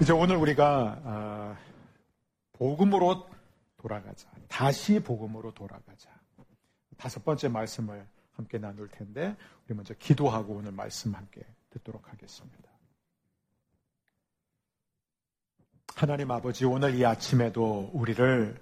이제 오늘 우리가 복음으로 돌아가자. 다시 복음으로 돌아가자. 5번째 말씀을 함께 나눌 텐데 우리 먼저 기도하고 오늘 말씀 함께 듣도록 하겠습니다. 하나님 아버지, 오늘 이 아침에도 우리를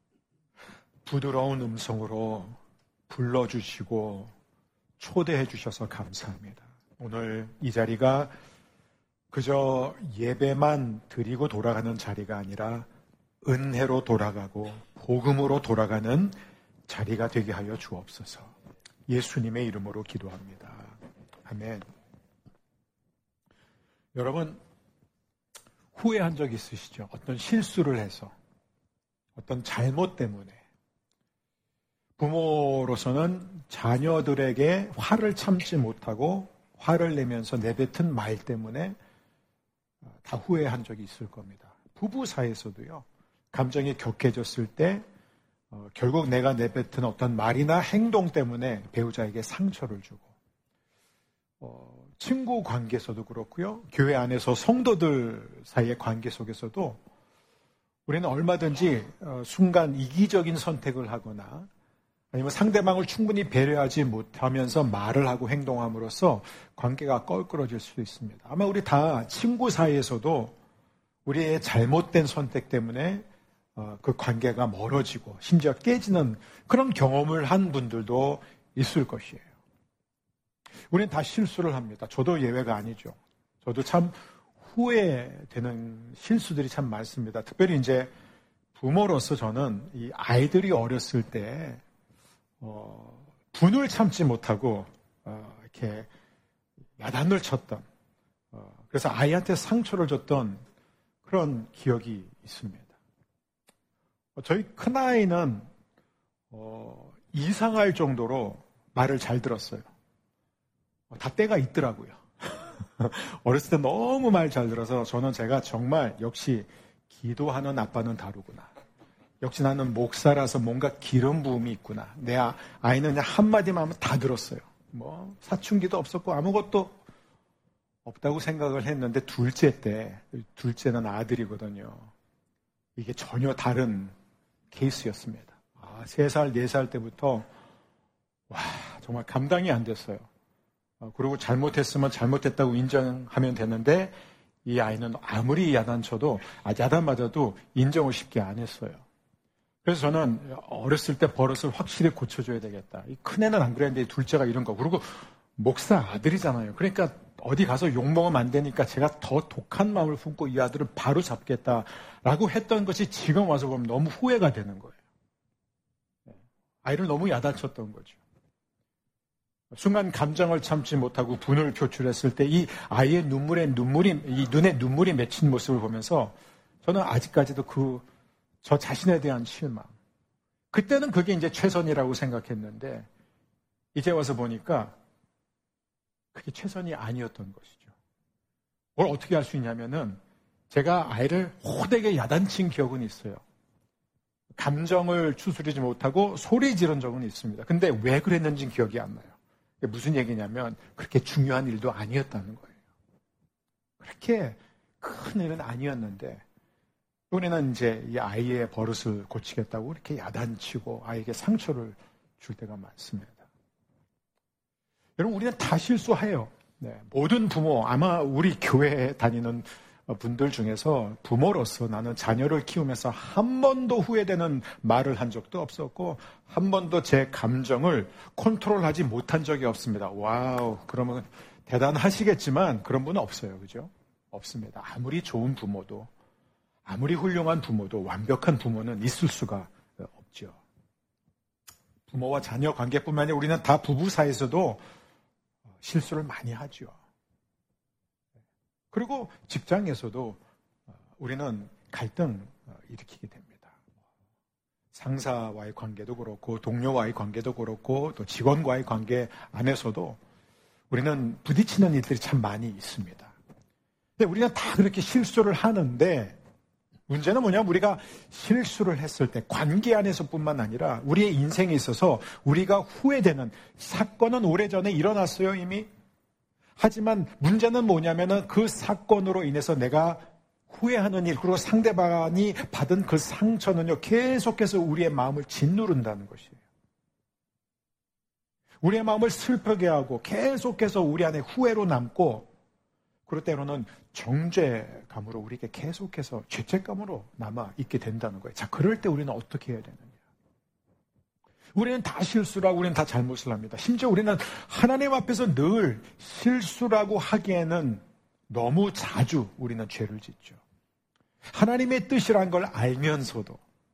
부드러운 음성으로 불러주시고 초대해 주셔서 감사합니다. 오늘 이 자리가 그저 예배만 드리고 돌아가는 자리가 아니라 은혜로 돌아가고 복음으로 돌아가는 자리가 되게 하여 주옵소서. 예수님의 이름으로 기도합니다. 아멘. 여러분, 후회한 적 있으시죠? 어떤 실수를 해서, 어떤 잘못 때문에. 부모로서는 자녀들에게 화를 참지 못하고 화를 내면서 내뱉은 말 때문에 다 후회한 적이 있을 겁니다. 부부 사이에서도요, 감정이 격해졌을 때 결국 내가 내뱉은 어떤 말이나 행동 때문에 배우자에게 상처를 주고, 친구 관계에서도 그렇고요, 교회 안에서 성도들 사이의 관계 속에서도 우리는 얼마든지 순간 이기적인 선택을 하거나 아니면 상대방을 충분히 배려하지 못하면서 말을 하고 행동함으로써 관계가 껄끄러질 수도 있습니다. 아마 우리 다 친구 사이에서도 우리의 잘못된 선택 때문에 그 관계가 멀어지고 심지어 깨지는 그런 경험을 한 분들도 있을 것이에요. 우리는 다 실수를 합니다. 저도 예외가 아니죠. 저도 참 후회되는 실수들이 참 많습니다. 특별히 이제 부모로서 저는 이 아이들이 어렸을 때 분을 참지 못하고 이렇게 야단을 쳤던, 그래서 아이한테 상처를 줬던 그런 기억이 있습니다. 저희 큰아이는 이상할 정도로 말을 잘 들었어요. 다 때가 있더라고요. 어렸을 때 너무 말 잘 들어서 저는 제가 정말 역시 기도하는 아빠는 다르구나. 역시 나는 목사라서 뭔가 기름 부음이 있구나. 내 아이는 그냥 한마디만 하면 다 들었어요. 뭐 사춘기도 없었고 아무것도 없다고 생각을 했는데 둘째는 아들이거든요. 이게 전혀 다른 케이스였습니다. 3살, 4살 때부터 정말 감당이 안 됐어요. 그리고 잘못했으면 잘못했다고 인정하면 되는데 이 아이는 아무리 야단쳐도 야단 맞아도 인정을 쉽게 안 했어요. 그래서 저는 어렸을 때 버릇을 확실히 고쳐줘야 되겠다. 이 큰애는 안 그랬는데 둘째가 이런 거. 그리고 목사 아들이잖아요. 그러니까 어디 가서 욕먹으면 안 되니까 제가 더 독한 마음을 품고 이 아들을 바로 잡겠다라고 했던 것이 지금 와서 보면 너무 후회가 되는 거예요. 아이를 너무 야단쳤던 거죠. 순간 감정을 참지 못하고 분을 표출했을 때 이 아이의 이 눈에 눈물이 맺힌 모습을 보면서 저는 아직까지도 저 자신에 대한 실망. 그때는 그게 이제 최선이라고 생각했는데 이제 와서 보니까 그게 최선이 아니었던 것이죠. 뭘 어떻게 할 수 있냐면은 제가 아이를 호되게 야단친 기억은 있어요. 감정을 추스르지 못하고 소리 지른 적은 있습니다. 근데 왜 그랬는지는 기억이 안 나요. 무슨 얘기냐면 그렇게 중요한 일도 아니었다는 거예요. 그렇게 큰 일은 아니었는데 이번에는 이제 이 아이의 버릇을 고치겠다고 이렇게 야단치고 아이에게 상처를 줄 때가 많습니다. 여러분, 우리는 다 실수해요. 모든 부모, 아마 우리 교회에 다니는 분들 중에서 부모로서 나는 자녀를 키우면서 한 번도 후회되는 말을 한 적도 없었고 한 번도 제 감정을 컨트롤하지 못한 적이 없습니다. 와우, 그러면 대단하시겠지만 그런 분은 없어요. 그죠? 없습니다. 아무리 좋은 부모도, 아무리 훌륭한 부모도 완벽한 부모는 있을 수가 없죠. 부모와 자녀 관계뿐만 아니라 우리는 다 부부 사이에서도 실수를 많이 하죠. 그리고 직장에서도 우리는 갈등 일으키게 됩니다. 상사와의 관계도 그렇고 동료와의 관계도 그렇고 또 직원과의 관계 안에서도 우리는 부딪히는 일들이 참 많이 있습니다. 근데 우리는 다 그렇게 실수를 하는데 문제는 뭐냐면 우리가 실수를 했을 때 관계 안에서뿐만 아니라 우리의 인생에 있어서 우리가 후회되는 사건은 오래전에 일어났어요, 이미. 하지만 문제는 뭐냐면은 그 사건으로 인해서 내가 후회하는 일, 그리고 상대방이 받은 그 상처는요, 계속해서 우리의 마음을 짓누른다는 것이에요. 우리의 마음을 슬프게 하고 계속해서 우리 안에 후회로 남고, 그리고 때로는 정죄감으로 우리에게 계속해서 죄책감으로 남아 있게 된다는 거예요. 자, 그럴 때 우리는 어떻게 해야 되느냐? 우리는 다 실수라고, 우리는 다 잘못을 합니다. 심지어 우리는 하나님 앞에서 늘 실수라고 하기에는 너무 자주 우리는 죄를 짓죠. 하나님의 뜻이란 걸 알면서도,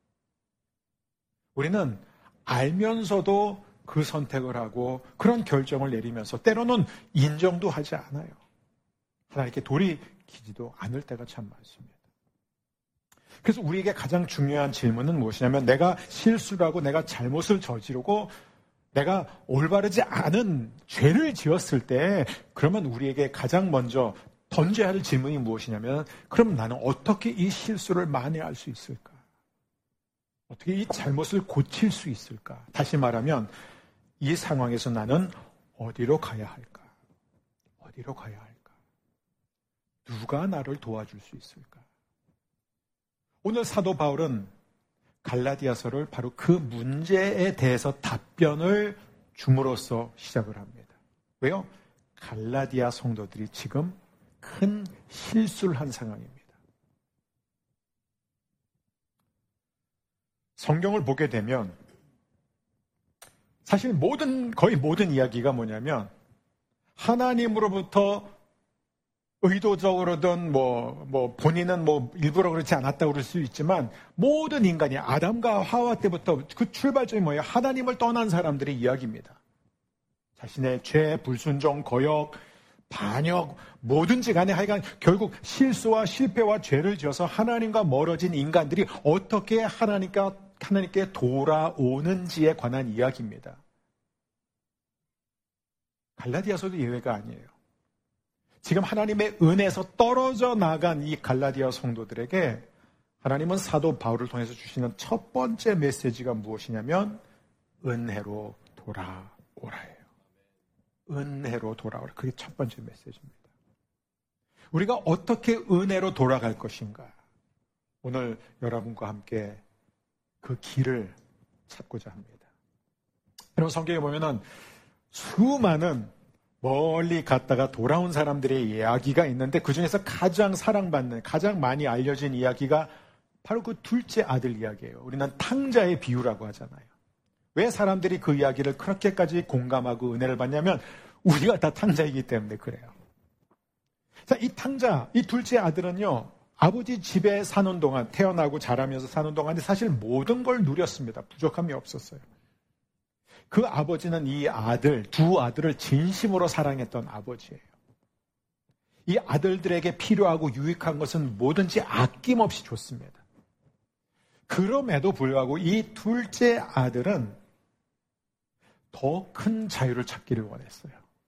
우리는 알면서도 그 선택을 하고 그런 결정을 내리면서 때로는 인정도 하지 않아요. 하나님께 돌이키지도 않을 때가 참 많습니다. 그래서 우리에게 가장 중요한 질문은 무엇이냐면, 내가 실수라고, 내가 잘못을 저지르고 내가 올바르지 않은 죄를 지었을 때, 그러면 우리에게 가장 먼저 던져야 할 질문이 무엇이냐면, 그럼 나는 어떻게 이 실수를 만회할 수 있을까? 어떻게 이 잘못을 고칠 수 있을까? 다시 말하면 이 상황에서 나는 어디로 가야 할까? 어디로 가야 할까? 누가 나를 도와줄 수 있을까? 오늘 사도 바울은 갈라디아서를 바로 그 문제에 대해서 답변을 줌으로써 시작을 합니다. 왜요? 갈라디아 성도들이 지금 큰 실수를 한 상황입니다. 성경을 보게 되면 사실 거의 모든 이야기가 뭐냐면, 하나님으로부터 의도적으로든 본인은 일부러 그렇지 않았다고 그럴 수 있지만, 모든 인간이 아담과 하와 때부터 그 출발점이 뭐예요? 하나님을 떠난 사람들의 이야기입니다. 자신의 죄, 불순종, 거역, 반역, 뭐든지 간에 하여간 결국 실수와 실패와 죄를 지어서 하나님과 멀어진 인간들이 어떻게 하나님께 돌아오는지에 관한 이야기입니다. 갈라디아서도 예외가 아니에요. 지금 하나님의 은혜에서 떨어져 나간 이 갈라디아 성도들에게 하나님은 사도 바울을 통해서 주시는 첫 번째 메시지가 무엇이냐면, 은혜로 돌아오라예요. 은혜로 돌아오라. 그게 첫 번째 메시지입니다. 우리가 어떻게 은혜로 돌아갈 것인가? 오늘 여러분과 함께 그 길을 찾고자 합니다. 여러분, 성경에 보면은 수많은 멀리 갔다가 돌아온 사람들의 이야기가 있는데, 그 중에서 가장 사랑받는, 가장 많이 알려진 이야기가 바로 그 둘째 아들 이야기예요. 우리는 탕자의 비유라고 하잖아요. 왜 사람들이 그 이야기를 그렇게까지 공감하고 은혜를 받냐면, 우리가 다 탕자이기 때문에 그래요. 자, 이 탕자, 이 둘째 아들은요, 아버지 집에 사는 동안, 태어나고 자라면서 사는 동안에 사실 모든 걸 누렸습니다. 부족함이 없었어요. 그 아버지는 이 두 아들을 진심으로 사랑했던 아버지예요. 이 아들들에게 필요하고 유익한 것은 뭐든지 아낌없이 줬습니다. 그럼에도 불구하고 이 둘째 아들은 더 큰 자유를 찾기를 원했어요.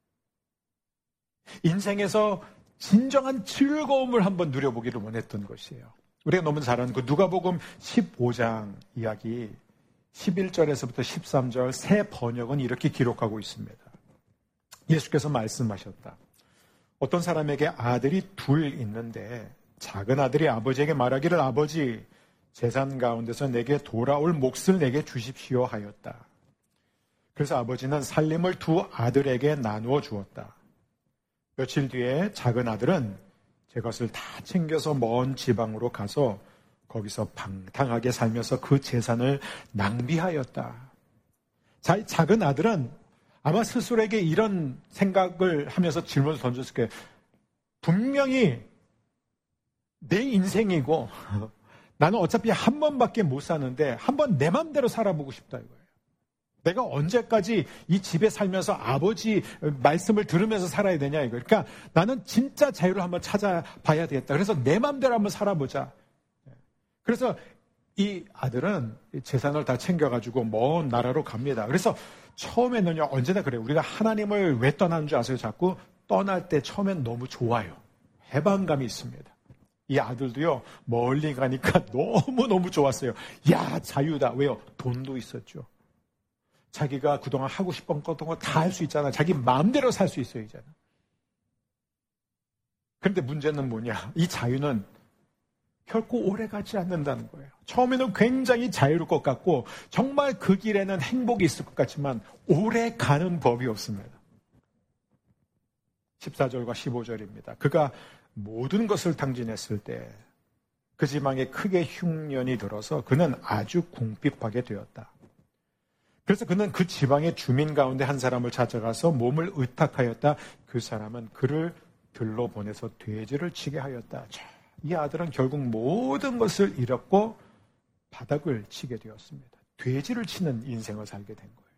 인생에서 진정한 즐거움을 한번 누려보기를 원했던 것이에요. 우리가 너무 잘 아는 그 누가복음 15장 이야기 11절에서부터 13절 새 번역은 이렇게 기록하고 있습니다. 예수께서 말씀하셨다. 어떤 사람에게 아들이 둘 있는데 작은 아들이 아버지에게 말하기를, 아버지, 재산 가운데서 내게 돌아올 몫을 내게 주십시오 하였다. 그래서 아버지는 살림을 두 아들에게 나누어 주었다. 며칠 뒤에 작은 아들은 제 것을 다 챙겨서 먼 지방으로 가서 거기서 방탕하게 살면서 그 재산을 낭비하였다. 작은 아들은 아마 스스로에게 이런 생각을 하면서 질문을 던졌을 거예요. 분명히 내 인생이고 나는 어차피 한 번밖에 못 사는데 한번 내 맘대로 살아보고 싶다 이거예요. 내가 언제까지 이 집에 살면서 아버지 말씀을 들으면서 살아야 되냐 이거예요. 그러니까 나는 진짜 자유를 한번 찾아봐야 되겠다. 그래서 내 맘대로 한번 살아보자. 그래서 이 아들은 재산을 다 챙겨가지고 먼 나라로 갑니다. 그래서 처음에는요, 언제나 그래요. 우리가 하나님을 왜 떠나는 줄 아세요? 자꾸 떠날 때 처음엔 너무 좋아요. 해방감이 있습니다. 이 아들도요, 멀리 가니까 너무너무 좋았어요. 야, 자유다. 왜요? 돈도 있었죠. 자기가 그동안 하고 싶은 거 다 할 수 있잖아. 자기 마음대로 살 수 있어요, 이제는. 그런데 문제는 뭐냐? 이 자유는 결코 오래 가지 않는다는 거예요. 처음에는 굉장히 자유로울 것 같고 정말 그 길에는 행복이 있을 것 같지만 오래 가는 법이 없습니다. 14절과 15절입니다. 그가 모든 것을 탕진했을 때 그 지방에 크게 흉년이 들어서 그는 아주 궁핍하게 되었다. 그래서 그는 그 지방의 주민 가운데 한 사람을 찾아가서 몸을 의탁하였다. 그 사람은 그를 들러 보내서 돼지를 치게 하였다. 자, 이 아들은 결국 모든 것을 잃었고 바닥을 치게 되었습니다. 돼지를 치는 인생을 살게 된 거예요.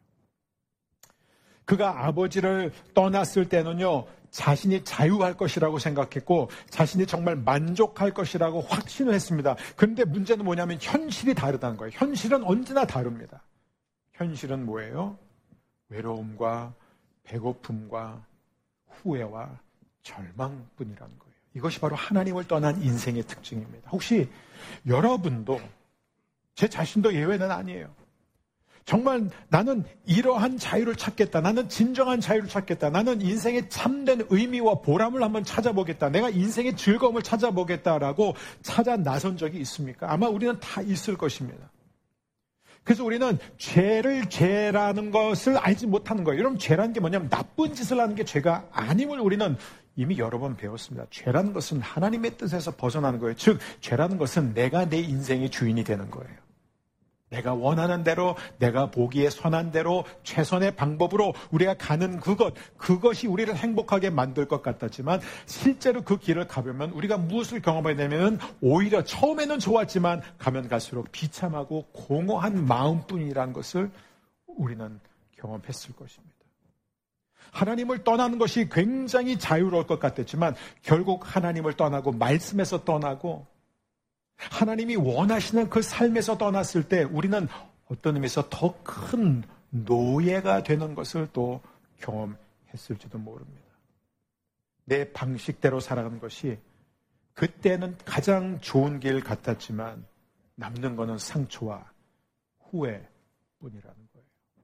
그가 아버지를 떠났을 때는요, 자신이 자유할 것이라고 생각했고 자신이 정말 만족할 것이라고 확신을 했습니다. 그런데 문제는 뭐냐면 현실이 다르다는 거예요. 현실은 언제나 다릅니다. 현실은 뭐예요? 외로움과 배고픔과 후회와 절망뿐이라는 거예요. 이것이 바로 하나님을 떠난 인생의 특징입니다. 혹시 여러분도, 제 자신도 예외는 아니에요. 정말 나는 이러한 자유를 찾겠다. 나는 진정한 자유를 찾겠다. 나는 인생의 참된 의미와 보람을 한번 찾아보겠다. 내가 인생의 즐거움을 찾아보겠다라고 찾아 나선 적이 있습니까? 아마 우리는 다 있을 것입니다. 그래서 우리는 죄를 죄라는 것을 알지 못하는 거예요. 여러분, 죄라는 게 뭐냐면 나쁜 짓을 하는 게 죄가 아님을 우리는 이미 여러 번 배웠습니다. 죄라는 것은 하나님의 뜻에서 벗어나는 거예요. 즉, 죄라는 것은 내가 내 인생의 주인이 되는 거예요. 내가 원하는 대로, 내가 보기에 선한 대로, 최선의 방법으로 우리가 가는 그것이 우리를 행복하게 만들 것 같았지만 실제로 그 길을 가보면 우리가 무엇을 경험하게 되면 오히려 처음에는 좋았지만 가면 갈수록 비참하고 공허한 마음뿐이라는 것을 우리는 경험했을 것입니다. 하나님을 떠나는 것이 굉장히 자유로울 것 같았지만 결국 하나님을 떠나고 말씀에서 떠나고 하나님이 원하시는 그 삶에서 떠났을 때 우리는 어떤 의미에서 더 큰 노예가 되는 것을 또 경험했을지도 모릅니다. 내 방식대로 살아가는 것이 그때는 가장 좋은 길 같았지만 남는 것은 상처와 후회뿐이라는 거예요.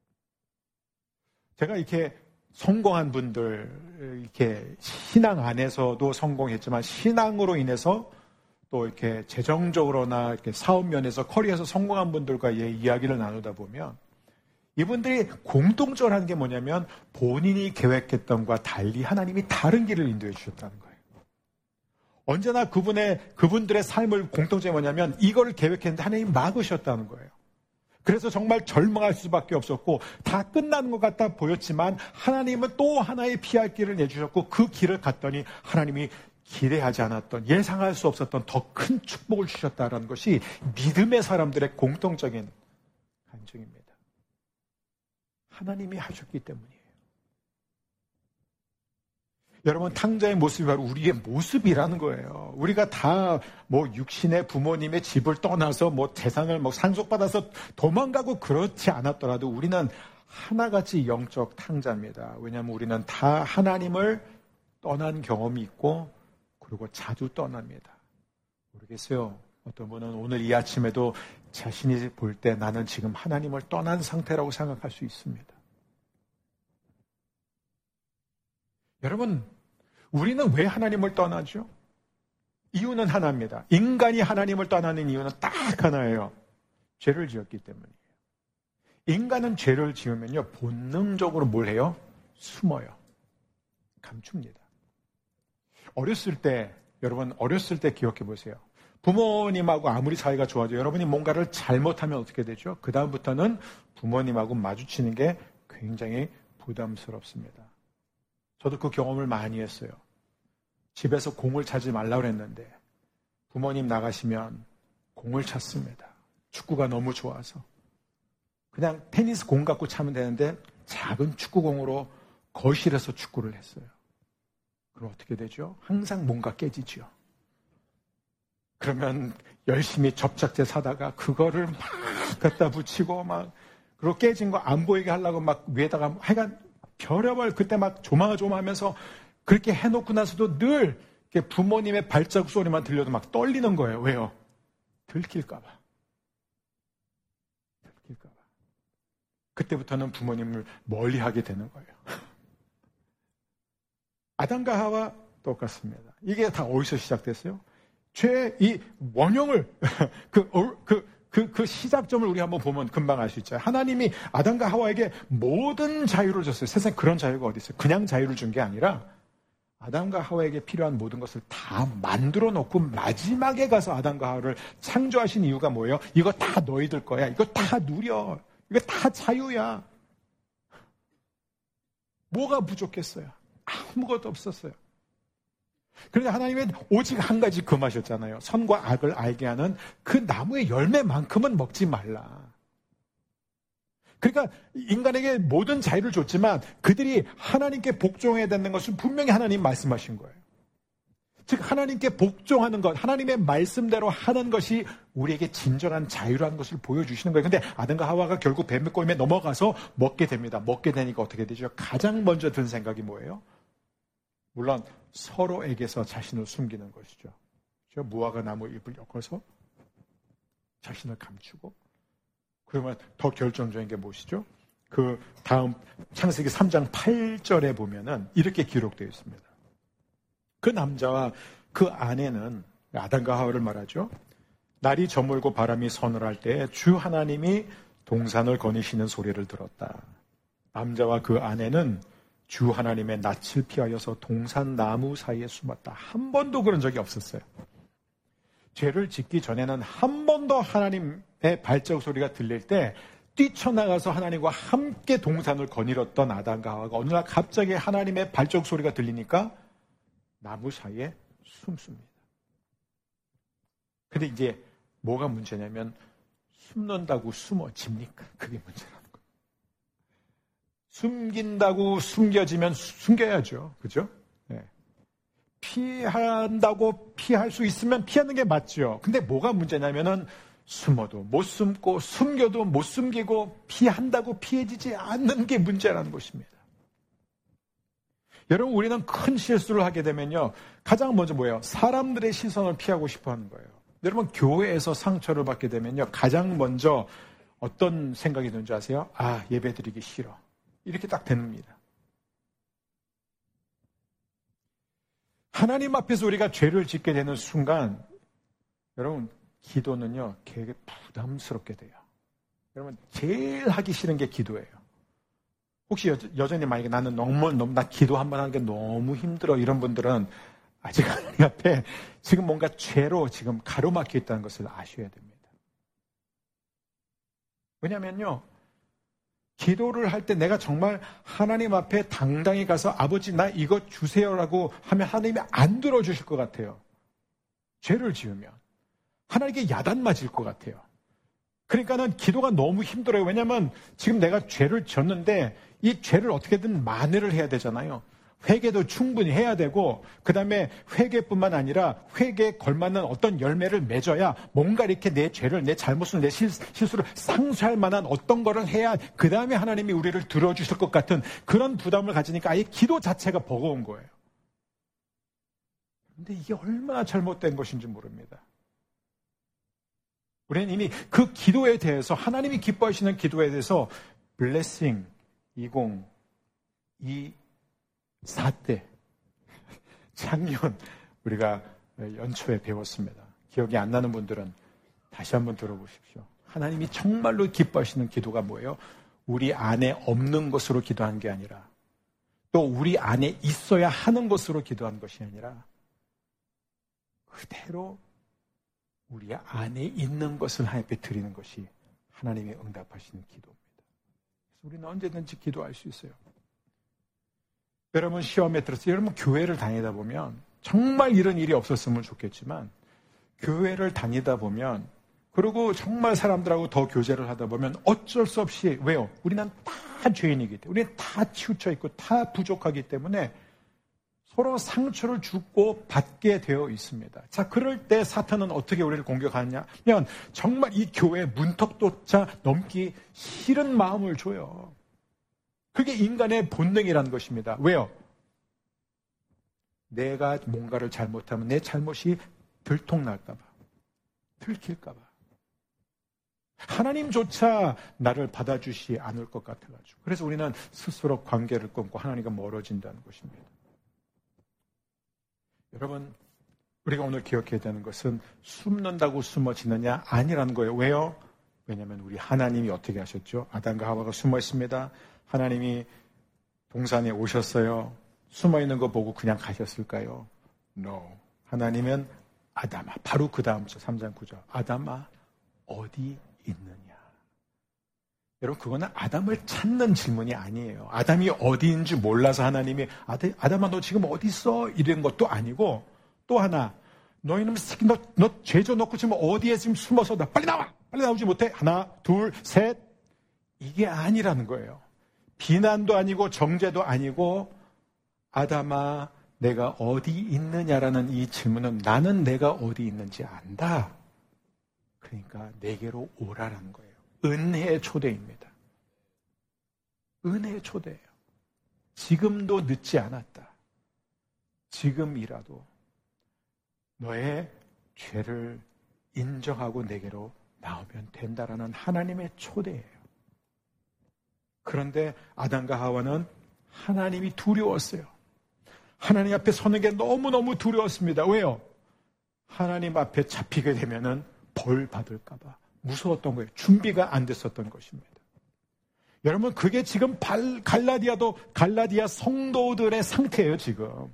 제가 이렇게 성공한 분들, 이렇게 신앙 안에서도 성공했지만 신앙으로 인해서 또 이렇게 재정적으로나 이렇게 사업 면에서 커리어에서 성공한 분들과의 이야기를 나누다 보면 이분들이 공통적으로 하는 게 뭐냐면 본인이 계획했던과 달리 하나님이 다른 길을 인도해 주셨다는 거예요. 언제나 그분들의 삶을 공통점이 뭐냐면 이거를 계획했는데 하나님이 막으셨다는 거예요. 그래서 정말 절망할 수밖에 없었고 다 끝나는 것 같아 보였지만 하나님은 또 하나의 피할 길을 내주셨고 그 길을 갔더니 하나님이 기대하지 않았던, 예상할 수 없었던 더 큰 축복을 주셨다는 것이 믿음의 사람들의 공통적인 간증입니다. 하나님이 하셨기 때문이에요. 여러분, 탕자의 모습이 바로 우리의 모습이라는 거예요. 우리가 다 육신의 부모님의 집을 떠나서 재산을 상속받아서 도망가고 그렇지 않았더라도 우리는 하나같이 영적 탕자입니다. 왜냐하면 우리는 다 하나님을 떠난 경험이 있고 그리고 자주 떠납니다. 모르겠어요. 어떤 분은 오늘 이 아침에도 자신이 볼 때 나는 지금 하나님을 떠난 상태라고 생각할 수 있습니다. 여러분, 우리는 왜 하나님을 떠나죠? 이유는 하나입니다. 인간이 하나님을 떠나는 이유는 딱 하나예요. 죄를 지었기 때문이에요. 인간은 죄를 지으면요, 본능적으로 뭘 해요? 숨어요. 감춥니다. 여러분 어렸을 때 기억해 보세요. 부모님하고 아무리 사이가 좋아져 여러분이 뭔가를 잘못하면 어떻게 되죠? 그 다음부터는 부모님하고 마주치는 게 굉장히 부담스럽습니다. 저도 그 경험을 많이 했어요. 집에서 공을 차지 말라고 그랬는데 부모님 나가시면 공을 찼습니다. 축구가 너무 좋아서. 그냥 테니스 공 갖고 차면 되는데 작은 축구공으로 거실에서 축구를 했어요. 그럼 어떻게 되죠? 항상 뭔가 깨지죠. 그러면 열심히 접착제 사다가 그거를 막 갖다 붙이고 그리고 깨진 거 안 보이게 하려고 위에다가 하여간 별의별 그때 조마조마하면서 그렇게 해놓고 나서도 늘 부모님의 발자국 소리만 들려도 떨리는 거예요. 왜요? 들킬까봐. 그때부터는 부모님을 멀리하게 되는 거예요. 아담과 하와 똑같습니다. 이게 다 어디서 시작됐어요? 죄의 이 원형을, 그 시작점을 우리 한번 보면 금방 알 수 있죠. 하나님이 아담과 하와에게 모든 자유를 줬어요. 세상에 그런 자유가 어디 있어요? 그냥 자유를 준 게 아니라 아담과 하와에게 필요한 모든 것을 다 만들어 놓고 마지막에 가서 아담과 하와를 창조하신 이유가 뭐예요? 이거 다 너희들 거야. 이거 다 누려. 이거 다 자유야. 뭐가 부족했어요? 아무것도 없었어요. 그런데 하나님은 오직 한 가지 금하셨잖아요. 선과 악을 알게 하는 그 나무의 열매만큼은 먹지 말라. 그러니까 인간에게 모든 자유를 줬지만 그들이 하나님께 복종해야 되는 것은 분명히 하나님 말씀하신 거예요. 즉 하나님께 복종하는 것, 하나님의 말씀대로 하는 것이 우리에게 진정한 자유라는 것을 보여주시는 거예요. 근데 아담과 하와가 결국 뱀의 꼬임에 넘어가서 먹게 됩니다. 먹게 되니까 어떻게 되죠? 가장 먼저 든 생각이 뭐예요? 물론 서로에게서 자신을 숨기는 것이죠. 그렇죠? 무화과 나무 잎을 엮어서 자신을 감추고, 그러면 더 결정적인 게 무엇이죠? 그 다음 창세기 3장 8절에 보면은 이렇게 기록되어 있습니다. 그 남자와 그 아내는 아담과 하와를 말하죠. 날이 저물고 바람이 서늘할 때 주 하나님이 동산을 거니시는 소리를 들었다. 남자와 그 아내는 주 하나님의 낯을 피하여서 동산 나무 사이에 숨었다. 한 번도 그런 적이 없었어요. 죄를 짓기 전에는 한 번도 하나님의 발자국 소리가 들릴 때 뛰쳐나가서 하나님과 함께 동산을 거닐었던 아담과 하와가 어느 날 갑자기 하나님의 발자국 소리가 들리니까 나무 사이에 숨습니다. 근데 이제 뭐가 문제냐면 숨는다고 숨어집니까? 그게 문제라는 거예요. 숨긴다고 숨겨지면 숨겨야죠. 그죠? 네. 피한다고 피할 수 있으면 피하는 게 맞죠. 근데 뭐가 문제냐면은 숨어도 못 숨고 숨겨도 못 숨기고 피한다고 피해지지 않는 게 문제라는 것입니다. 여러분, 우리는 큰 실수를 하게 되면요, 가장 먼저 뭐예요? 사람들의 시선을 피하고 싶어 하는 거예요. 여러분, 교회에서 상처를 받게 되면요, 가장 먼저 어떤 생각이 드는지 아세요? 아, 예배 드리기 싫어. 이렇게 딱 됩니다. 하나님 앞에서 우리가 죄를 짓게 되는 순간, 여러분, 기도는요, 되게 부담스럽게 돼요. 여러분, 제일 하기 싫은 게 기도예요. 혹시 여전히 만약에 나는 나 기도 한번 하는 게 너무 힘들어, 이런 분들은 아직 하나님 앞에 지금 뭔가 죄로 지금 가로막혀 있다는 것을 아셔야 됩니다. 왜냐면요, 기도를 할 때 내가 정말 하나님 앞에 당당히 가서 아버지 나 이거 주세요라고 하면 하나님이 안 들어주실 것 같아요. 죄를 지으면 하나님께 야단 맞을 것 같아요. 그러니까는 기도가 너무 힘들어요. 왜냐하면 지금 내가 죄를 졌는데 이 죄를 어떻게든 만회를 해야 되잖아요. 회개도 충분히 해야 되고, 그 다음에 회개뿐만 아니라 회개에 걸맞는 어떤 열매를 맺어야 뭔가 이렇게 내 죄를, 내 잘못을, 내 실수를 상쇄할 만한 어떤 거를 해야 그 다음에 하나님이 우리를 들어주실 것 같은 그런 부담을 가지니까 아예 기도 자체가 버거운 거예요. 그런데 이게 얼마나 잘못된 것인지 모릅니다. 우리는 이미 그 기도에 대해서, 하나님이 기뻐하시는 기도에 대해서 블레싱 2024때 작년 우리가 연초에 배웠습니다. 기억이 안 나는 분들은 다시 한번 들어보십시오. 하나님이 정말로 기뻐하시는 기도가 뭐예요? 우리 안에 없는 것으로 기도한 게 아니라, 또 우리 안에 있어야 하는 것으로 기도한 것이 아니라 그대로 우리 안에 있는 것을 하나님께 드리는 것이 하나님이 응답하시는 기도입니다. 그래서 우리는 언제든지 기도할 수 있어요. 여러분, 시험에 들어서 여러분 교회를 다니다 보면 정말 이런 일이 없었으면 좋겠지만, 교회를 다니다 보면, 그리고 정말 사람들하고 더 교제를 하다 보면 어쩔 수 없이, 왜요? 우리는 다 죄인이기 때문에, 우리는 다 치우쳐 있고 다 부족하기 때문에 서로 상처를 주고 받게 되어 있습니다. 자, 그럴 때 사탄은 어떻게 우리를 공격하느냐면, 정말 이 교회 문턱조차 넘기 싫은 마음을 줘요. 그게 인간의 본능이라는 것입니다. 왜요? 내가 뭔가를 잘못하면 내 잘못이 들통날까 봐, 들킬까 봐, 하나님조차 나를 받아주시 않을 것 같아가지고, 그래서 우리는 스스로 관계를 끊고 하나님과 멀어진다는 것입니다. 여러분, 우리가 오늘 기억해야 되는 것은 숨는다고 숨어지느냐 아니라는 거예요. 왜요? 왜냐하면 우리 하나님이 어떻게 하셨죠? 아담과 하와가 숨어 있습니다. 하나님이 동산에 오셨어요. 숨어 있는 거 보고 그냥 가셨을까요? No. 하나님은 아담아, 바로 그 다음 절 3장 9절. 아담아, 어디 있느냐? 여러분, 그거는 아담을 찾는 질문이 아니에요. 아담이 어디인지 몰라서 하나님이 아담아, 너 지금 어디 있어? 이런 것도 아니고, 또 하나, 너 이놈 새끼, 너 죄져 놓고 지금 어디에 지금 숨어서 나 빨리 나와! 빨리 나오지 못해? 하나, 둘, 셋. 이게 아니라는 거예요. 비난도 아니고 정죄도 아니고, 아담아, 내가 어디 있느냐라는 이 질문은 나는 내가 어디 있는지 안다. 그러니까 내게로 오라라는 거예요. 은혜의 초대입니다. 은혜의 초대예요. 지금도 늦지 않았다. 지금이라도 너의 죄를 인정하고 내게로 나오면 된다라는 하나님의 초대예요. 그런데 아담과 하와는 하나님이 두려웠어요. 하나님 앞에 서는 게 너무너무 두려웠습니다. 왜요? 하나님 앞에 잡히게 되면은 벌 받을까 봐 무서웠던 거예요. 준비가 안 됐었던 것입니다. 여러분, 그게 지금 갈라디아 성도들의 상태예요, 지금.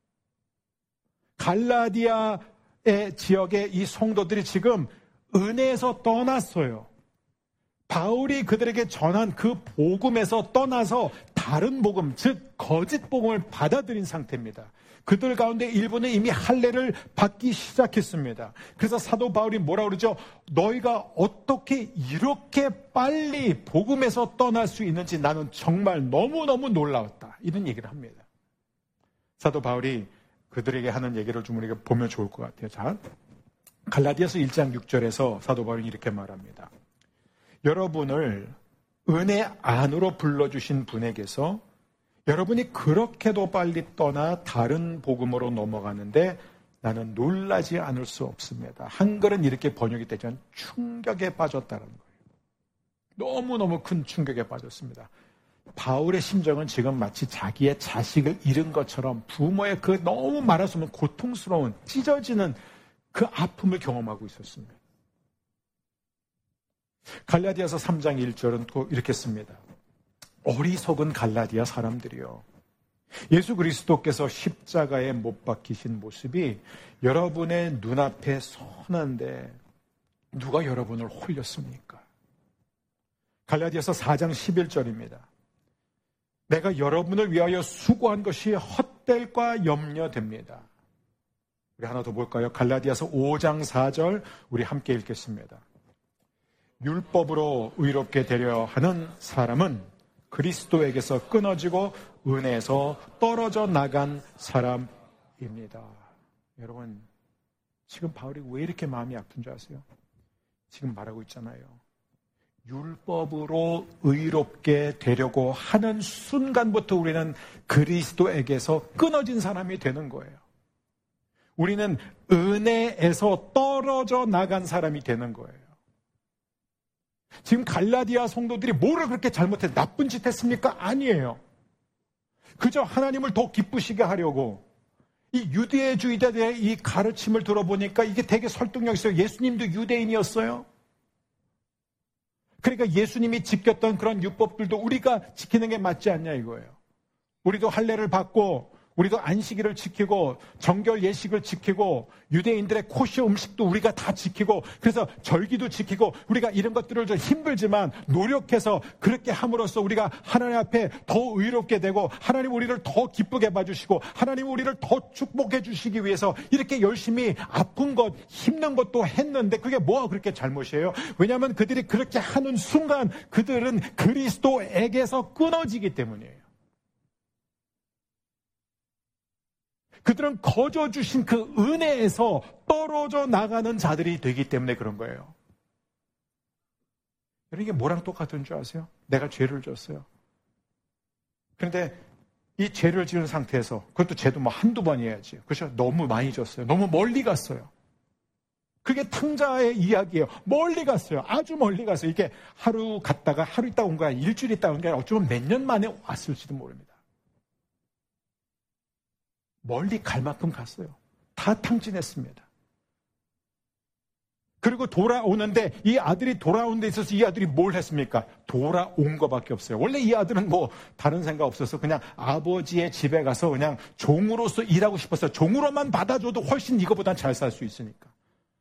갈라디아의 지역의 이 성도들이 지금 은혜에서 떠났어요. 바울이 그들에게 전한 그 복음에서 떠나서 다른 복음, 즉 거짓 복음을 받아들인 상태입니다. 그들 가운데 일부는 이미 할례를 받기 시작했습니다. 그래서 사도 바울이 뭐라고 그러죠? 너희가 어떻게 이렇게 빨리 복음에서 떠날 수 있는지 나는 정말 너무너무 놀라웠다. 이런 얘기를 합니다. 사도 바울이 그들에게 하는 얘기를 좀 우리가 보면 좋을 것 같아요. 자, 갈라디아서 1장 6절에서 사도 바울이 이렇게 말합니다. 여러분을 은혜 안으로 불러주신 분에게서 여러분이 그렇게도 빨리 떠나 다른 복음으로 넘어가는데 나는 놀라지 않을 수 없습니다. 한글은 이렇게 번역이 되지만 충격에 빠졌다는 거예요. 너무너무 큰 충격에 빠졌습니다. 바울의 심정은 지금 마치 자기의 자식을 잃은 것처럼 부모의 그 너무 말할 수 없는 고통스러운 찢어지는 그 아픔을 경험하고 있었습니다. 갈라디아서 3장 1절은 또 이렇게 씁니다. 어리석은 갈라디아 사람들이요. 예수 그리스도께서 십자가에 못 박히신 모습이 여러분의 눈앞에 선한데 누가 여러분을 홀렸습니까? 갈라디아서 4장 11절입니다. 내가 여러분을 위하여 수고한 것이 헛될까 염려됩니다. 우리 하나 더 볼까요? 갈라디아서 5장 4절 우리 함께 읽겠습니다. 율법으로 의롭게 되려 하는 사람은 그리스도에게서 끊어지고 은혜에서 떨어져 나간 사람입니다. 여러분, 지금 바울이 왜 이렇게 마음이 아픈 줄 아세요? 지금 말하고 있잖아요. 율법으로 의롭게 되려고 하는 순간부터 우리는 그리스도에게서 끊어진 사람이 되는 거예요. 우리는 은혜에서 떨어져 나간 사람이 되는 거예요. 지금 갈라디아 성도들이 뭐를 그렇게 잘못해 나쁜 짓 했습니까? 아니에요. 그저 하나님을 더 기쁘시게 하려고 이 유대주의자들의 이 가르침을 들어보니까 이게 되게 설득력 있어요. 예수님도 유대인이었어요. 그러니까 예수님이 지켰던 그런 율법들도 우리가 지키는 게 맞지 않냐 이거예요. 우리도 할례를 받고 우리도 안식일을 지키고 정결 예식을 지키고 유대인들의 코시어 음식도 우리가 다 지키고 그래서 절기도 지키고 우리가 이런 것들을 좀 힘들지만 노력해서 그렇게 함으로써 우리가 하나님 앞에 더 의롭게 되고 하나님 우리를 더 기쁘게 봐주시고 하나님 우리를 더 축복해 주시기 위해서 이렇게 열심히 아픈 것 힘든 것도 했는데 그게 뭐가 그렇게 잘못이에요? 왜냐하면 그들이 그렇게 하는 순간 그들은 그리스도에게서 끊어지기 때문이에요. 그들은 거저 주신 그 은혜에서 떨어져 나가는 자들이 되기 때문에 그런 거예요. 여러분, 이게 뭐랑 똑같은 줄 아세요? 내가 죄를 졌어요. 그런데 이 죄를 지은 상태에서 그것도 죄도 뭐 한두 번 해야지. 그렇죠? 너무 많이 졌어요. 너무 멀리 갔어요. 그게 탕자의 이야기예요. 멀리 갔어요. 아주 멀리 갔어요. 이게 하루 갔다가 하루 있다 온 거야. 일주일 있다 온 게 아니라 어쩌면 몇 년 만에 왔을지도 모릅니다. 멀리 갈 만큼 갔어요. 다 탕진했습니다. 그리고 돌아오는데 이 아들이 돌아온 데 있어서 이 아들이 뭘 했습니까? 돌아온 것밖에 없어요. 원래 이 아들은 뭐 다른 생각 없어서 그냥 아버지의 집에 가서 그냥 종으로서 일하고 싶었어요. 종으로만 받아줘도 훨씬 이거보단 잘 살 수 있으니까.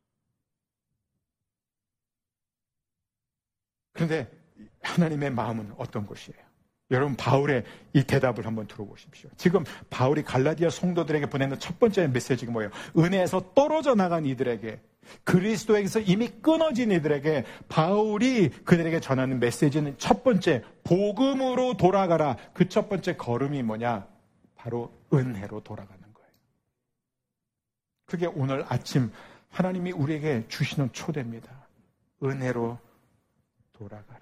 그런데 하나님의 마음은 어떤 것이에요? 여러분, 바울의 이 대답을 한번 들어보십시오. 지금 바울이 갈라디아 성도들에게 보내는 첫 번째 메시지가 뭐예요? 은혜에서 떨어져 나간 이들에게, 그리스도에게서 이미 끊어진 이들에게 바울이 그들에게 전하는 메시지는 첫 번째, 복음으로 돌아가라. 그 첫 번째 걸음이 뭐냐? 바로 은혜로 돌아가는 거예요. 그게 오늘 아침 하나님이 우리에게 주시는 초대입니다. 은혜로 돌아가라.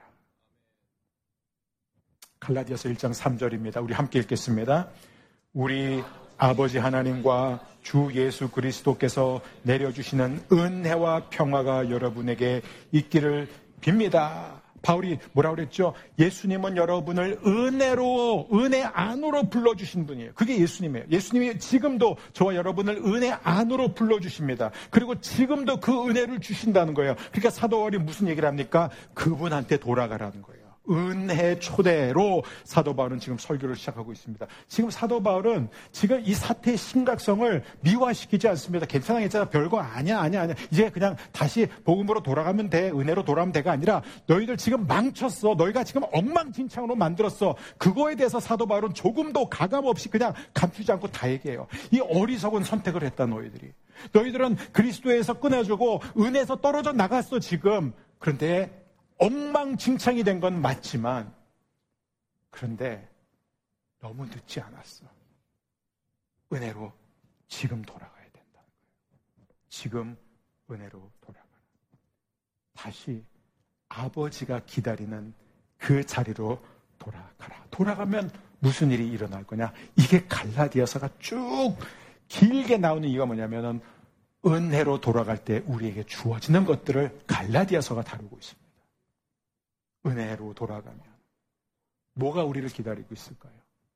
갈라디아서 1장 3절입니다. 우리 함께 읽겠습니다. 우리 아버지 하나님과 주 예수 그리스도께서 내려주시는 은혜와 평화가 여러분에게 있기를 빕니다. 바울이 뭐라고 그랬죠? 예수님은 여러분을 은혜로, 은혜 안으로 불러주신 분이에요. 그게 예수님이에요. 예수님이 지금도 저와 여러분을 은혜 안으로 불러주십니다. 그리고 지금도 그 은혜를 주신다는 거예요. 그러니까 사도 바울이 무슨 얘기를 합니까? 그분한테 돌아가라는 거예요. 은혜 초대로 사도 바울은 지금 설교를 시작하고 있습니다. 지금 사도 바울은 지금 이 사태의 심각성을 미화시키지 않습니다. 괜찮아. 별거 아니야. 이제 그냥 다시 복음으로 돌아가면 돼. 은혜로 돌아가면 돼가 아니라 너희들 지금 망쳤어. 너희가 지금 엉망진창으로 만들었어. 그거에 대해서 사도 바울은 조금도 가감 없이 그냥 감추지 않고 다 얘기해요. 이 어리석은 선택을 했다, 너희들이. 너희들은 그리스도에서 끊어주고 은혜에서 떨어져 나갔어, 지금. 그런데 엉망진창이 된 건 맞지만, 그런데 너무 늦지 않았어. 은혜로 지금 돌아가야 된다는 거예요. 지금 은혜로 돌아가라. 다시 아버지가 기다리는 그 자리로 돌아가라. 돌아가면 무슨 일이 일어날 거냐? 이게 갈라디아서가 쭉 길게 나오는 이유가 뭐냐면은 은혜로 돌아갈 때 우리에게 주어지는 것들을 갈라디아서가 다루고 있습니다. 은혜로 돌아가면 뭐가 우리를 기다리고 있을까요?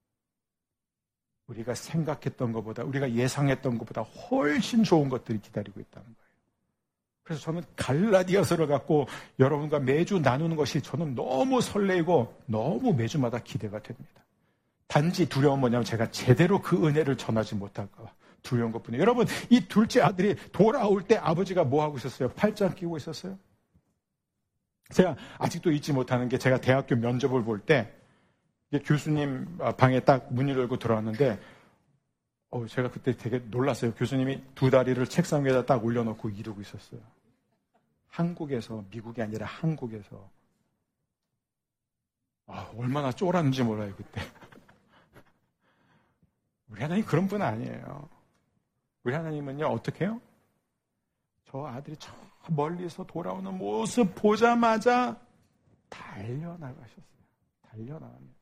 우리가 생각했던 것보다, 우리가 예상했던 것보다 훨씬 좋은 것들이 기다리고 있다는 거예요. 그래서 저는 갈라디아서를 갖고 여러분과 매주 나누는 것이 저는 너무 설레이고 너무 매주마다 기대가 됩니다. 단지 두려움은 뭐냐면 제가 제대로 그 은혜를 전하지 못할까 봐 두려운 것뿐이에요. 여러분, 이 둘째 아들이 돌아올 때 아버지가 뭐 하고 있었어요? 팔짱 끼고 있었어요? 제가 아직도 잊지 못하는 게, 제가 대학교 면접을 볼 때 교수님 방에 딱 문을 열고 들어왔는데 제가 그때 되게 놀랐어요. 교수님이 두 다리를 책상 위에다 딱 올려놓고 이러고 있었어요. 한국에서, 미국이 아니라 한국에서. 얼마나 쫄았는지 몰라요, 그때. 우리 하나님 그런 분 아니에요. 우리 하나님은요, 어떻게 해요? 저 아들이 저 멀리서 돌아오는 모습 보자마자 달려나가셨어요. 달려나갑니다.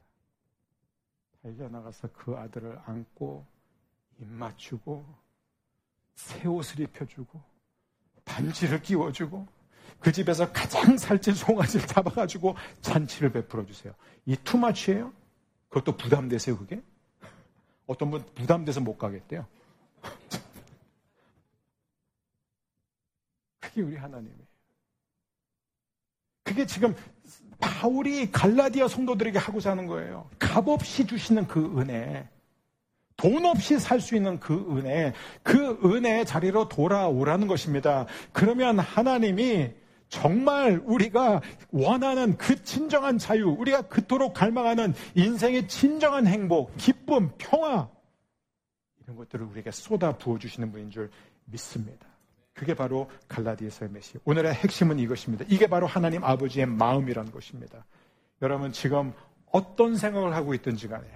달려나가서 그 아들을 안고 입 맞추고 새 옷을 입혀주고 반지를 끼워주고 그 집에서 가장 살찐 송아지를 잡아가지고 잔치를 베풀어 주세요. 이 투마치예요? 그것도 부담되세요, 그게? 어떤 분 부담돼서 못 가겠대요. 그게 우리 하나님이에요. 그게 지금 바울이 갈라디아 성도들에게 하고자 하는 거예요. 값없이 주시는 그 은혜, 돈 없이 살 수 있는 그 은혜의 자리로 돌아오라는 것입니다. 그러면 하나님이 정말 우리가 원하는 그 진정한 자유, 우리가 그토록 갈망하는 인생의 진정한 행복, 기쁨, 평화, 이런 것들을 우리에게 쏟아 부어주시는 분인 줄 믿습니다. 그게 바로 갈라디아서의 메시지. 오늘의 핵심은 이것입니다. 이게 바로 하나님 아버지의 마음이라는 것입니다. 여러분, 지금 어떤 생각을 하고 있든지 간에,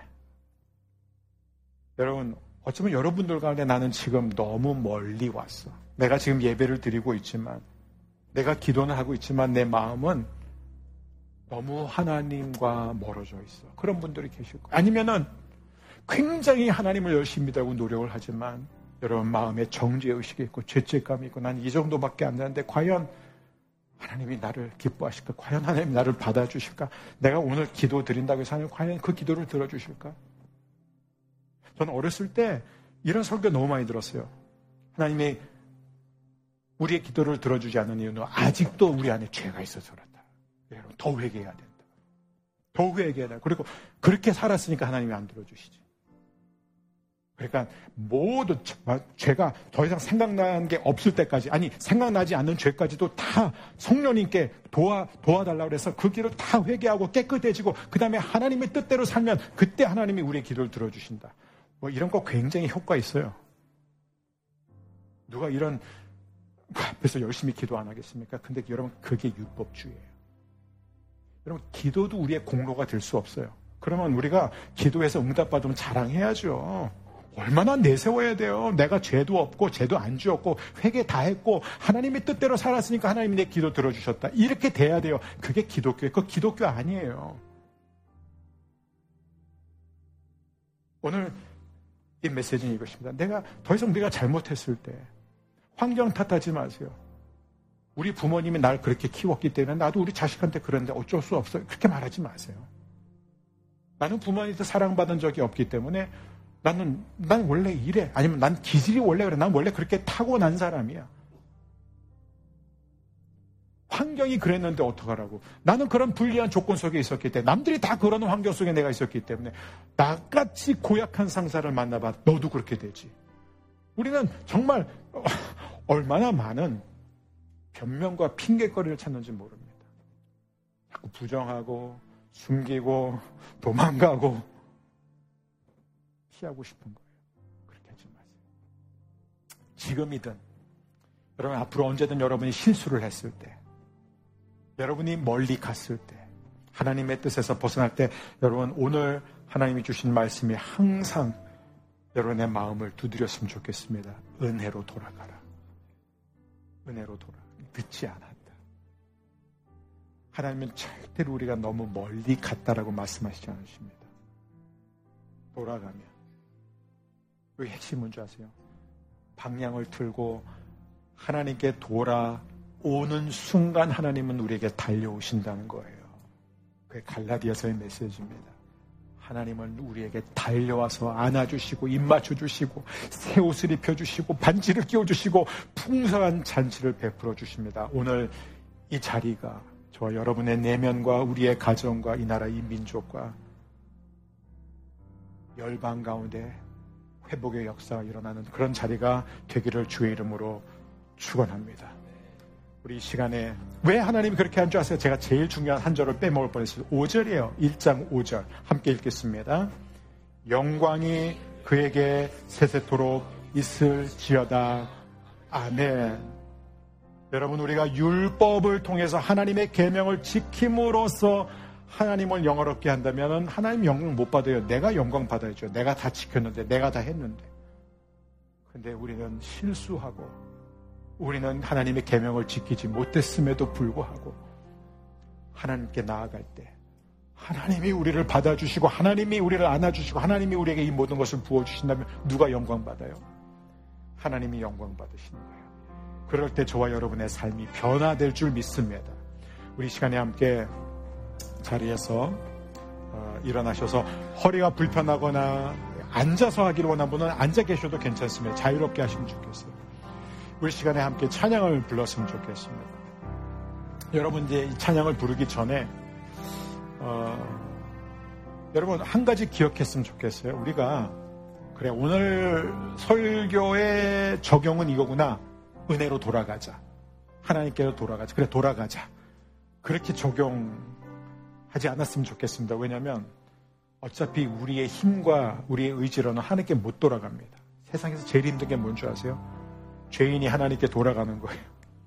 여러분, 어쩌면 여러분들 가운데 나는 지금 너무 멀리 왔어. 내가 지금 예배를 드리고 있지만, 내가 기도는 하고 있지만 내 마음은 너무 하나님과 멀어져 있어. 그런 분들이 계실 거예요. 아니면은 굉장히 하나님을 열심히 믿으려고 노력을 하지만 여러분 마음에 정죄의식이 있고 죄책감이 있고 난 이 정도밖에 안 되는데 과연 하나님이 나를 기뻐하실까? 과연 하나님이 나를 받아주실까? 내가 오늘 기도 드린다고 해서 하나님 과연 그 기도를 들어주실까? 저는 어렸을 때 이런 설교 너무 많이 들었어요. 하나님이 우리의 기도를 들어주지 않는 이유는 아직도 우리 안에 죄가 있어서 그렇다. 여러분, 더 회개해야 된다. 더 회개해야 된다. 그리고 그렇게 살았으니까 하나님이 안 들어주시지. 그러니까 모든 죄가 더 이상 생각나는 게 없을 때까지, 아니 생각나지 않는 죄까지도 다 성령님께 도와달라고 해서 그 길을 다 회개하고 깨끗해지고 그 다음에 하나님의 뜻대로 살면 그때 하나님이 우리의 기도를 들어주신다. 뭐 이런 거 굉장히 효과 있어요. 누가 이런 앞에서 열심히 기도 안 하겠습니까? 근데 여러분, 그게 율법주의예요. 여러분, 기도도 우리의 공로가 될 수 없어요. 그러면 우리가 기도해서 응답받으면 자랑해야죠. 얼마나 내세워야 돼요. 내가 죄도 없고 죄도 안 지었고 회개 다 했고 하나님의 뜻대로 살았으니까 하나님이 내 기도 들어주셨다. 이렇게 돼야 돼요. 그게 기독교예요. 그거 기독교 아니에요. 오늘 이 메시지는 이것입니다. 더 이상 내가 잘못했을 때 환경 탓하지 마세요. 우리 부모님이 날 그렇게 키웠기 때문에 나도 우리 자식한테 그런데 어쩔 수 없어요. 그렇게 말하지 마세요. 나는 부모님한테 사랑받은 적이 없기 때문에 난 원래 이래. 아니면 난 기질이 원래 그래. 난 원래 그렇게 타고난 사람이야. 환경이 그랬는데 어떡하라고. 나는 그런 불리한 조건 속에 있었기 때문에, 남들이 다 그러는 환경 속에 내가 있었기 때문에 나같이 고약한 상사를 만나봐. 너도 그렇게 되지. 우리는 정말 얼마나 많은 변명과 핑계거리를 찾는지 모릅니다. 자꾸 부정하고 숨기고 도망가고 피하고 싶은 거예요. 그렇게 하지 마세요. 지금이든 여러분 앞으로 언제든 여러분이 실수를 했을 때, 여러분이 멀리 갔을 때, 하나님의 뜻에서 벗어날 때, 여러분 오늘 하나님이 주신 말씀이 항상 여러분의 마음을 두드렸으면 좋겠습니다. 은혜로 돌아가라. 은혜로 돌아가라. 늦지 않았다. 하나님은 절대로 우리가 너무 멀리 갔다라고 말씀하시지 않으십니다. 돌아가면. 왜 핵심 뭔지 아세요? 방향을 틀고 하나님께 돌아오는 순간 하나님은 우리에게 달려오신다는 거예요. 그게 갈라디아서의 메시지입니다. 하나님은 우리에게 달려와서 안아주시고 입 맞춰주시고 새 옷을 입혀주시고 반지를 끼워주시고 풍성한 잔치를 베풀어 주십니다. 오늘 이 자리가 저와 여러분의 내면과 우리의 가정과 이 나라 이 민족과 열방 가운데 회복의 역사가 일어나는 그런 자리가 되기를 주의 이름으로 축원합니다. 우리 이 시간에 왜 하나님이 그렇게 한 줄 아세요? 제가 제일 중요한 한 절을 빼먹을 뻔했어요. 5절이에요. 1장 5절 함께 읽겠습니다. 영광이 그에게 세세토록 있을지어다. 아멘. 여러분, 우리가 율법을 통해서 하나님의 계명을 지킴으로써 하나님을 영화롭게 한다면 하나님 영광을 못 받아요. 내가 영광 받아야죠. 내가 다 지켰는데, 내가 다 했는데. 근데 우리는 실수하고 우리는 하나님의 계명을 지키지 못했음에도 불구하고 하나님께 나아갈 때 하나님이 우리를 받아주시고 하나님이 우리를 안아주시고 하나님이 우리에게 이 모든 것을 부어주신다면 누가 영광 받아요? 하나님이 영광 받으시는 거예요. 그럴 때 저와 여러분의 삶이 변화될 줄 믿습니다. 우리 시간에 함께 자리에서 일어나셔서 허리가 불편하거나 앉아서 하기를 원하는 분은 앉아 계셔도 괜찮습니다. 자유롭게 하시면 좋겠어요. 우리 시간에 함께 찬양을 불렀으면 좋겠습니다. 여러분 이제 이 찬양을 부르기 전에 여러분 한 가지 기억했으면 좋겠어요. 우리가 그래 오늘 설교의 적용은 이거구나. 은혜로 돌아가자. 하나님께로 돌아가자. 그래 돌아가자. 그렇게 적용하지 않았으면 좋겠습니다. 왜냐하면 어차피 우리의 힘과 우리의 의지로는 하나님께 못 돌아갑니다. 세상에서 제일 힘든 게 뭔지 아세요? 죄인이 하나님께 돌아가는 거예요.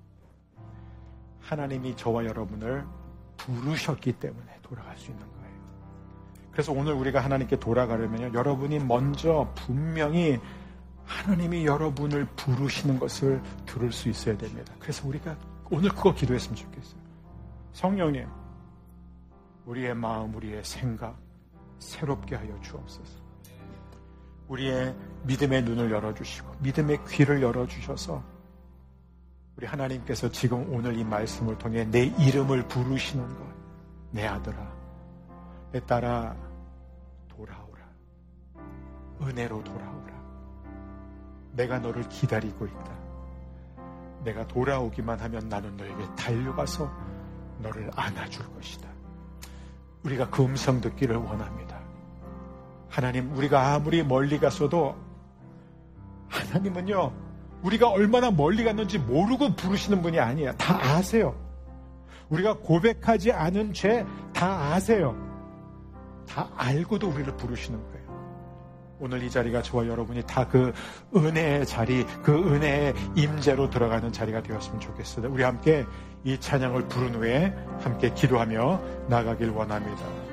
하나님이 저와 여러분을 부르셨기 때문에 돌아갈 수 있는 거예요. 그래서 오늘 우리가 하나님께 돌아가려면 여러분이 먼저 분명히 하나님이 여러분을 부르시는 것을 들을 수 있어야 됩니다. 그래서 우리가 오늘 그거 기도했으면 좋겠어요. 성령님, 우리의 마음, 우리의 생각 새롭게 하여 주옵소서. 우리의 믿음의 눈을 열어주시고 믿음의 귀를 열어주셔서 우리 하나님께서 지금 오늘 이 말씀을 통해 내 이름을 부르시는 것, 내 아들아, 내 딸아 돌아오라. 은혜로 돌아오라. 내가 너를 기다리고 있다. 내가 돌아오기만 하면 나는 너에게 달려가서 너를 안아줄 것이다. 우리가 그 음성 듣기를 원합니다. 하나님, 우리가 아무리 멀리 갔어도 하나님은요, 우리가 얼마나 멀리 갔는지 모르고 부르시는 분이 아니에요. 다 아세요. 우리가 고백하지 않은 죄 다 아세요. 다 알고도 우리를 부르시는 거예요. 오늘 이 자리가 저와 여러분이 다 그 은혜의 자리, 그 은혜의 임재로 들어가는 자리가 되었으면 좋겠습니다. 우리 함께 이 찬양을 부른 후에 함께 기도하며 나가길 원합니다.